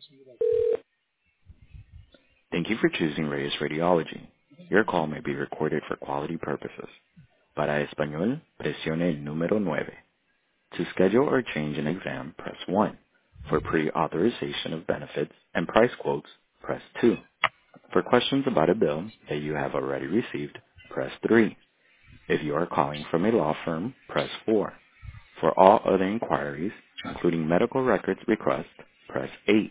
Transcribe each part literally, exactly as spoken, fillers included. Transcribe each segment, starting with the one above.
Thank you for choosing Reyes Radiology. Your call may be recorded for quality purposes. Para español, presione el número nueve. To schedule or change an exam, press one. For pre-authorization of benefits and price quotes, press two. For questions about a bill that you have already received, press three. If you are calling from a law firm, press four. For all other inquiries, including medical records requests, press eight.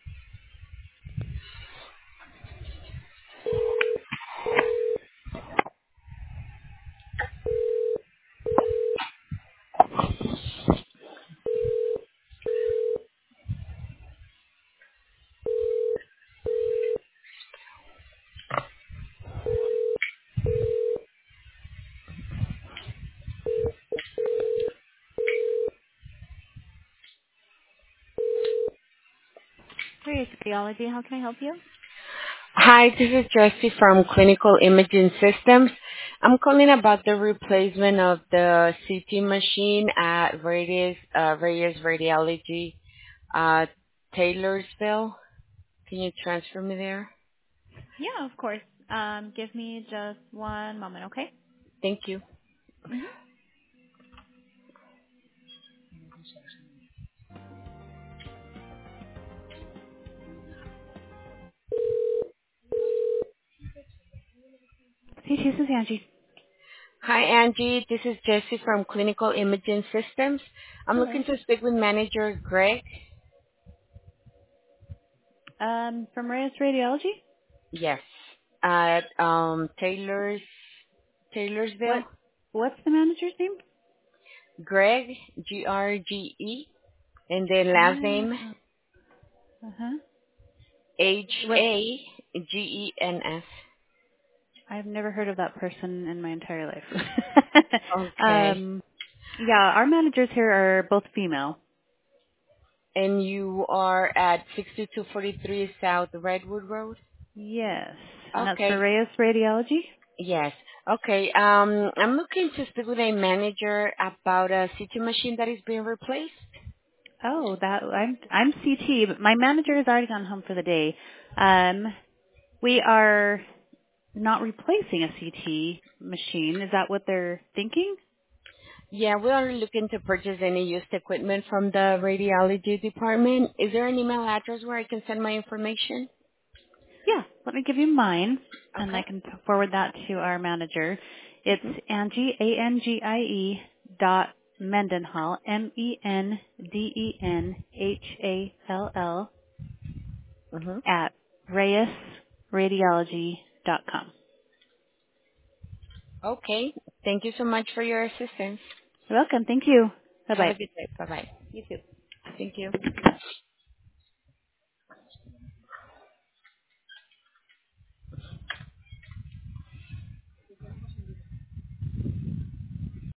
Hey, Radiology, how can I help you? Hi, this is Jessie from Clinical Imaging Systems. I'm calling about the replacement of the C T machine at Radius, uh, Radius Radiology, uh, Taylorsville. Can you transfer me there? Yeah, of course. Um, give me just one moment, okay? Thank you. Mm-hmm. Hey, this is Angie. Hi, Angie. This is Jessie from Clinical Imaging Systems. I'm Hello. looking to speak with Manager Greg. Um, from Reyes Radiology? Yes. At um, Taylor's, What? Taylorsville. What's the manager's name? Greg, G R G E, and then last Yeah. name Uh-huh. H What? A G E N S. I've never heard of that person in my entire life. Okay. um, yeah, our managers here are both female. And you are at sixty-two forty-three South Redwood Road? Yes. And that's for Okay. Reyes Radiology? Yes. Okay. Um, I'm looking to speak with a manager about a C T machine that is being replaced. Oh, that I'm I'm C T, but my manager has already gone home for the day. Um, we are not replacing a C T machine. Is that what they're thinking? Yeah, we are looking to purchase any used equipment from the radiology department. Is there an email address where I can send my information? Yeah, let me give you mine, and I Okay. can forward that to our manager. It's Mm-hmm. Angie, A N G I E dot Mendenhall, M E N D E N H A L L, Mm-hmm. at Reyes Radiology dot com. Okay. Thank you so much for your assistance. You're welcome. Thank you. Have a Bye-bye. good day. Bye-bye. You too. Thank you.